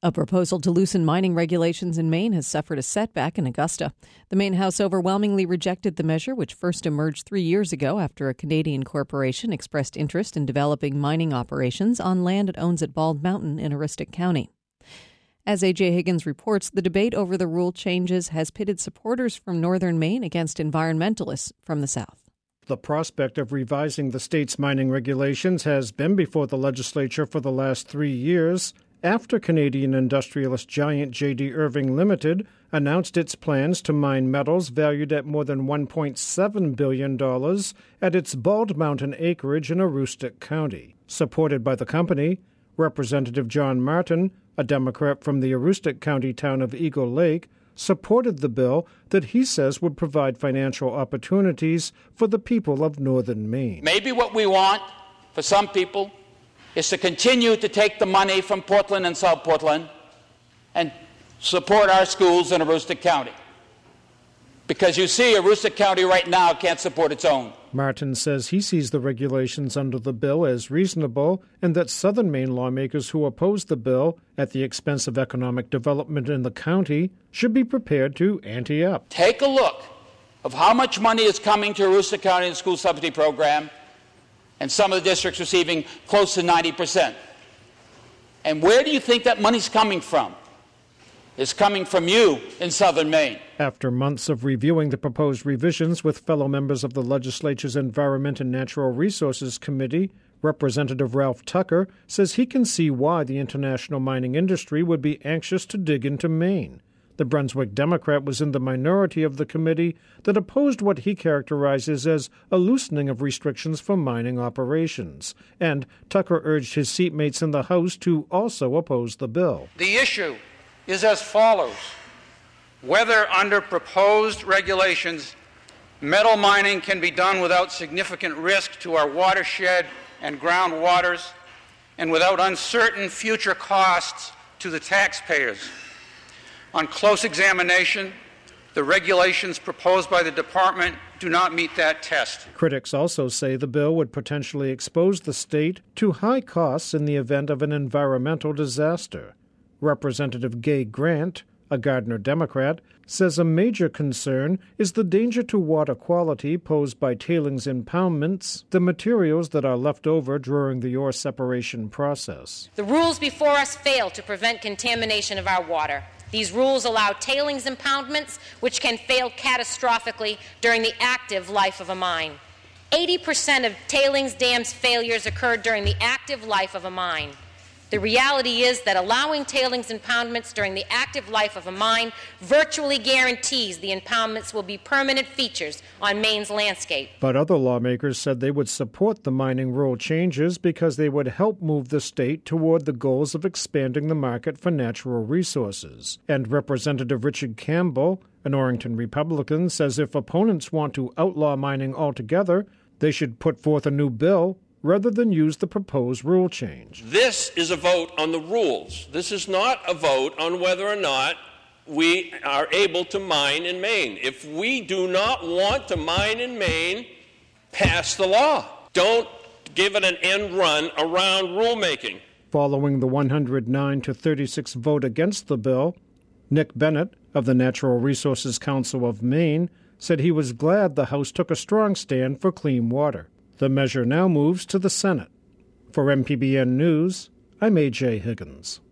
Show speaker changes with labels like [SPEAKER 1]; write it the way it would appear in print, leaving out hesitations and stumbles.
[SPEAKER 1] A proposal to loosen mining regulations in Maine has suffered a setback in Augusta. The Maine House overwhelmingly rejected the measure, which first emerged 3 years ago after a Canadian corporation expressed interest in developing mining operations on land it owns at Bald Mountain in Aroostook County. As A.J. Higgins reports, the debate over the rule changes has pitted supporters from northern Maine against environmentalists from the south.
[SPEAKER 2] The prospect of revising the state's mining regulations has been before the legislature for the last 3 years, after Canadian industrialist giant J.D. Irving Limited announced its plans to mine metals valued at more than $1.7 billion at its Bald Mountain acreage in Aroostook County. Supported by the company, Representative John Martin, a Democrat from the Aroostook County town of Eagle Lake, supported the bill that he says would provide financial opportunities for the people of northern Maine.
[SPEAKER 3] Maybe what we want for some people is to continue to take the money from Portland and South Portland and support our schools in Aroostook County. Because you see, Aroostook County right now can't support its own.
[SPEAKER 2] Martin says he sees the regulations under the bill as reasonable and that southern Maine lawmakers who oppose the bill at the expense of economic development in the county should be prepared to ante up.
[SPEAKER 3] Take a look of how much money is coming to Aroostook County in the school subsidy program, and some of the districts receiving close to 90%. And where do you think that money's coming from? It's coming from you in southern Maine.
[SPEAKER 2] After months of reviewing the proposed revisions with fellow members of the legislature's Environment and Natural Resources Committee, Representative Ralph Tucker says he can see why the international mining industry would be anxious to dig into Maine. The Brunswick Democrat was in the minority of the committee that opposed what he characterizes as a loosening of restrictions for mining operations. And Tucker urged his seatmates in the House to also oppose the bill.
[SPEAKER 4] The issue is as follows. Whether under proposed regulations, metal mining can be done without significant risk to our watershed and groundwaters and without uncertain future costs to the taxpayers. On close examination, the regulations proposed by the department do not meet that test.
[SPEAKER 2] Critics also say the bill would potentially expose the state to high costs in the event of an environmental disaster. Representative Gay Grant, a Gardner Democrat, says a major concern is the danger to water quality posed by tailings impoundments, the materials that are left over during the ore separation process.
[SPEAKER 5] The rules before us fail to prevent contamination of our water. These rules allow tailings impoundments, which can fail catastrophically during the active life of a mine. 80% of tailings dams failures occurred during the active life of a mine. The reality is that allowing tailings impoundments during the active life of a mine virtually guarantees the impoundments will be permanent features on Maine's landscape.
[SPEAKER 2] But other lawmakers said they would support the mining rule changes because they would help move the state toward the goals of expanding the market for natural resources. And Representative Richard Campbell, an Orrington Republican, says if opponents want to outlaw mining altogether, they should put forth a new bill rather than use the proposed rule change.
[SPEAKER 6] This is a vote on the rules. This is not a vote on whether or not we are able to mine in Maine. If we do not want to mine in Maine, pass the law. Don't give it an end run around rulemaking.
[SPEAKER 2] Following the 109-36 vote against the bill, Nick Bennett of the Natural Resources Council of Maine said he was glad the House took a strong stand for clean water. The measure now moves to the Senate. For MPBN News, I'm A.J. Higgins.